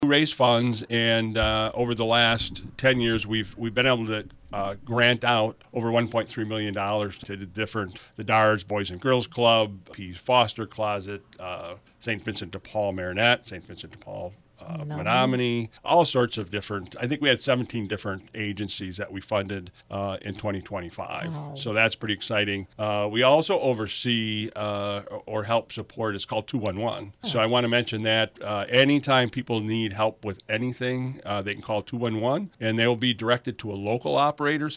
raise funds, and over the last 10 years, we've been able to grant out over $1.3 million to the DARS Boys and Girls Club, Pease Foster Closet, St. Vincent de Paul Marinette, St. Vincent de Paul Menominee, all sorts of different. I think we had 17 different agencies that we funded in 2025. Wow. So that's pretty exciting. We also oversee or help support. It's called 211. So I want to mention that anytime people need help with anything, they can call 211, and they will be directed to a local operator.